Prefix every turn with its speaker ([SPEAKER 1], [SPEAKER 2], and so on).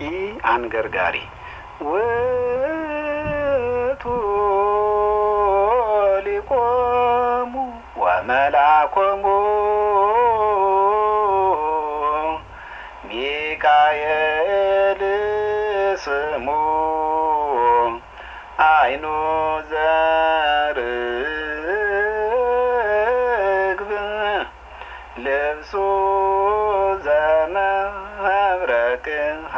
[SPEAKER 1] አንገርጋሪ ውእቱ ሊቆሙ ወመላኮሙ ሚካኤል ስሙ አይኑ ዘርግብ ልብሱ ዘመብረቅ